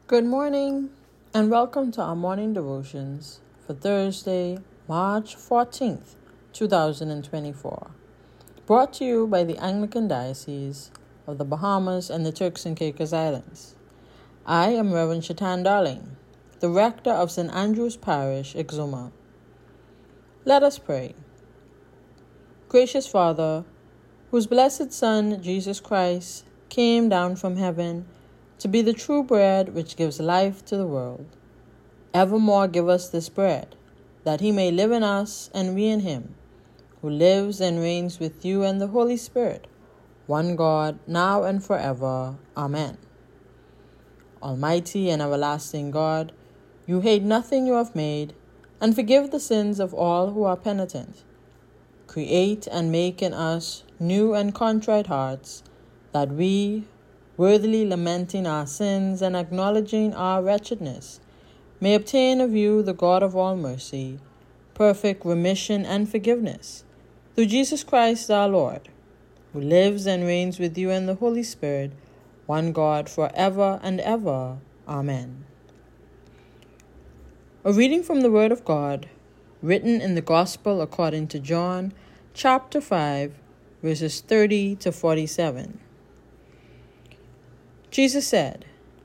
Good morning and welcome to our morning devotions for Thursday, March 14th, 2024. Brought to you by the Anglican Diocese of the Bahamas and the Turks and Caicos Islands. I am Reverend Shatan Darling, the rector of St. Andrew's Parish, Exuma. Let us pray. Gracious Father, whose blessed Son, Jesus Christ, came down from heaven to be the true bread which gives life to the world, evermore give us this bread, that he may live in us and we in him, who lives and reigns with you and the Holy Spirit, one God, now and forever. Amen. Almighty and everlasting God, you hate nothing you have made, and forgive the sins of all who are penitent. Create and make in us new and contrite hearts, that we, worthily lamenting our sins and acknowledging our wretchedness, may obtain of you, the God of all mercy, perfect remission and forgiveness, through Jesus Christ our Lord, who lives and reigns with you and the Holy Spirit, one God, forever and ever. Amen. A reading from the Word of God, written in the Gospel according to John, chapter 5, verses 30 to 47. Jesus said,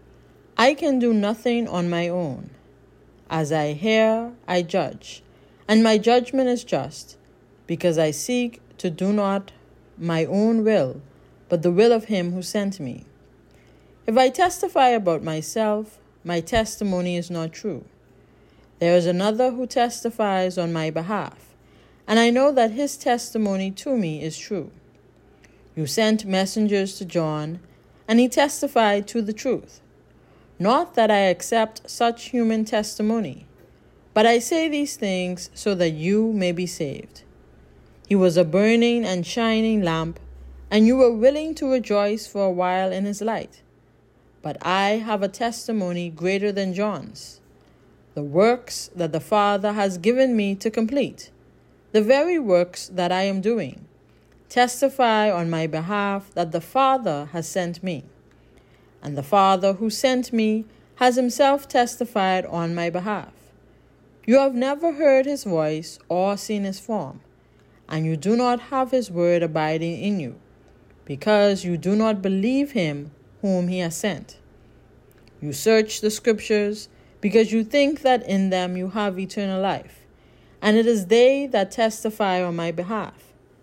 I can do nothing on my own. As I hear, I judge, and my judgment is just, because I seek to do not my own will, but the will of him who sent me. If I testify about myself, my testimony is not true. There is another who testifies on my behalf, and I know that his testimony to me is true. You sent messengers to John, and he testified to the truth. Not that I accept such human testimony, but I say these things so that you may be saved. He was a burning and shining lamp, and you were willing to rejoice for a while in his light. But I have a testimony greater than John's, the works that the Father has given me to complete, the very works that I am doing, testify on my behalf that the Father has sent me. And the Father who sent me has himself testified on my behalf. You have never heard his voice or seen his form, and you do not have his word abiding in you, because you do not believe him whom he has sent. You search the Scriptures, because you think that in them you have eternal life, and it is they that testify on my behalf.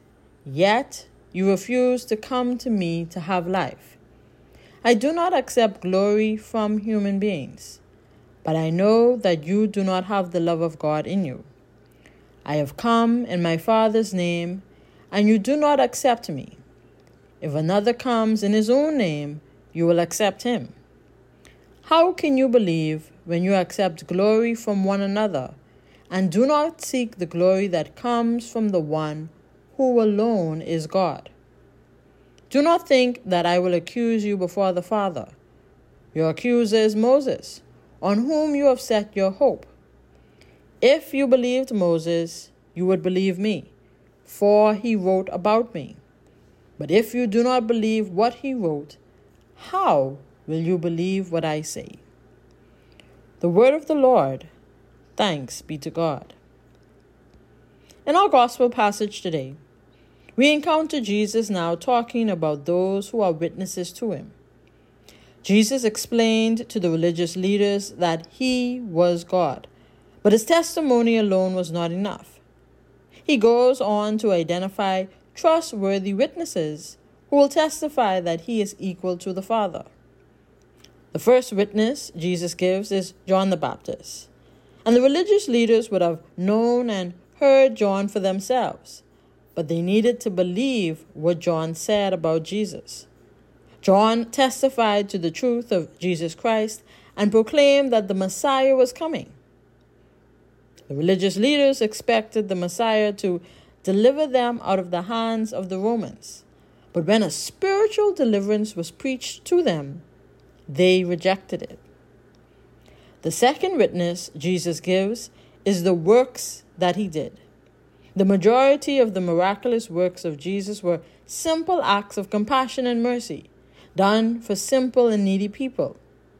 Yet you refuse to come to me to have life. I do not accept glory from human beings, but I know that you do not have the love of God in you. I have come in my Father's name, and you do not accept me. If another comes in his own name, you will accept him. How can you believe when you accept glory from one another, and do not seek the glory that comes from the one who alone is God? Do not think that I will accuse you before the Father. Your accuser is Moses, on whom you have set your hope. If you believed Moses, you would believe me, for he wrote about me. But if you do not believe what he wrote, how will you believe what I say? The word of the Lord. Thanks be to God. In our gospel passage today, we encounter Jesus now talking about those who are witnesses to him. Jesus explained to the religious leaders that he was God, but his testimony alone was not enough. He goes on to identify trustworthy witnesses who will testify that he is equal to the Father. The first witness Jesus gives is John the Baptist, and the religious leaders would have known and heard John for themselves, but they needed to believe what John said about Jesus. John testified to the truth of Jesus Christ and proclaimed that the Messiah was coming. The religious leaders expected the Messiah to deliver them out of the hands of the Romans, but when a spiritual deliverance was preached to them, they rejected it. The second witness Jesus gives is the works that he did. The majority of the miraculous works of Jesus were simple acts of compassion and mercy, done for simple and needy people.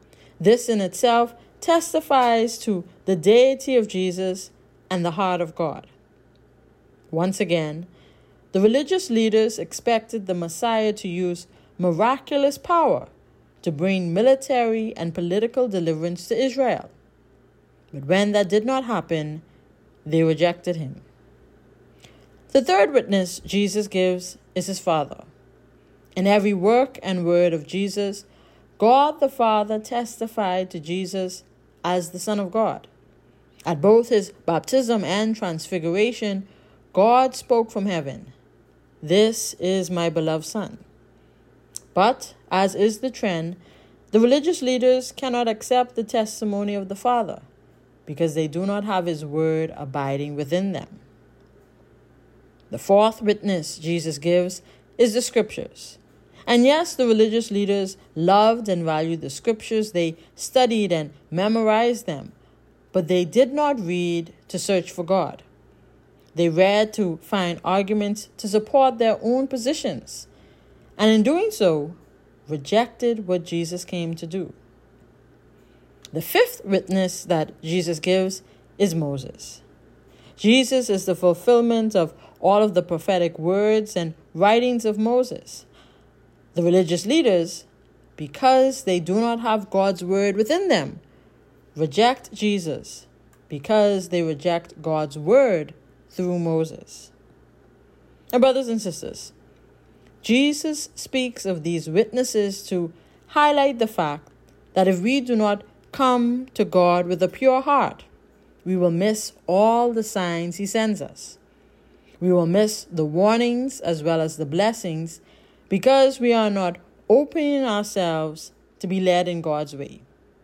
This in itself testifies to the deity of Jesus and the heart of God. Once again, the religious leaders expected the Messiah to use miraculous power to bring military and political deliverance to Israel. But when that did not happen, they rejected him. The third witness Jesus gives is his Father. In every work and word of Jesus, God the Father testified to Jesus as the Son of God. At both his baptism and transfiguration, God spoke from heaven, "This is my beloved Son." But, as is the trend, the religious leaders cannot accept the testimony of the Father because they do not have his word abiding within them. The fourth witness Jesus gives is the Scriptures. And yes, the religious leaders loved and valued the Scriptures. They studied and memorized them, but they did not read to search for God. They read to find arguments to support their own positions, and in doing so, rejected what Jesus came to do. The fifth witness that Jesus gives is Moses. Jesus is the fulfillment of all of the prophetic words and writings of Moses. The religious leaders, because they do not have God's word within them, reject Jesus because they reject God's word through Moses. And brothers and sisters, Jesus speaks of these witnesses to highlight the fact that if we do not come to God with a pure heart, we will miss all the signs he sends us. We will miss the warnings as well as the blessings because we are not opening ourselves to be led in God's way.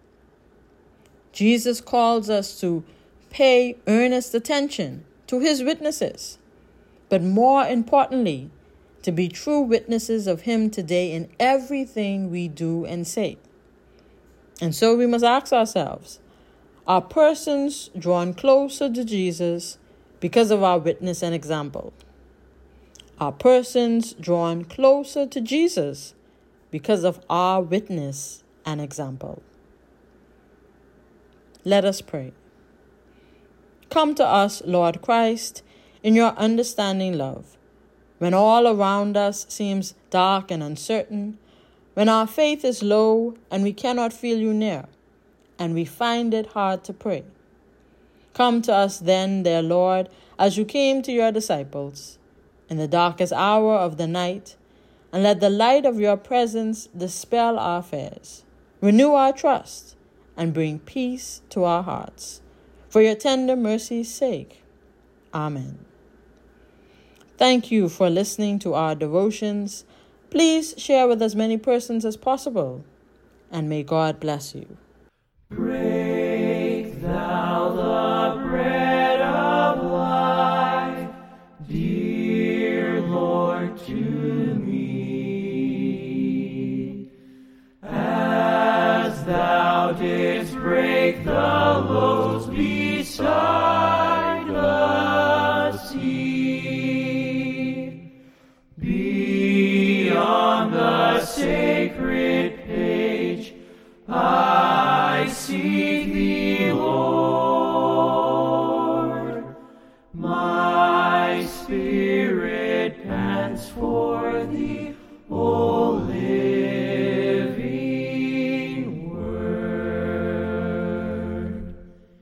Jesus calls us to pay earnest attention to his witnesses, but more importantly, to be true witnesses of him today in everything we do and say. And so we must ask ourselves, are persons drawn closer to Jesus because of our witness and example? Are persons drawn closer to Jesus because of our witness and example? Let us pray. Come to us, Lord Christ, in your understanding love. When all around us seems dark and uncertain, when our faith is low and we cannot feel you near, and we find it hard to pray. Come to us then, dear Lord, as you came to your disciples in the darkest hour of the night, and let the light of your presence dispel our fears, renew our trust, and bring peace to our hearts. For your tender mercy's sake. Amen. Thank you for listening to our devotions. Please share with as many persons as possible, and may God bless you. Break thou the bread of life, dear Lord, to me. As thou didst break the loaves beside the sea, beyond the sacred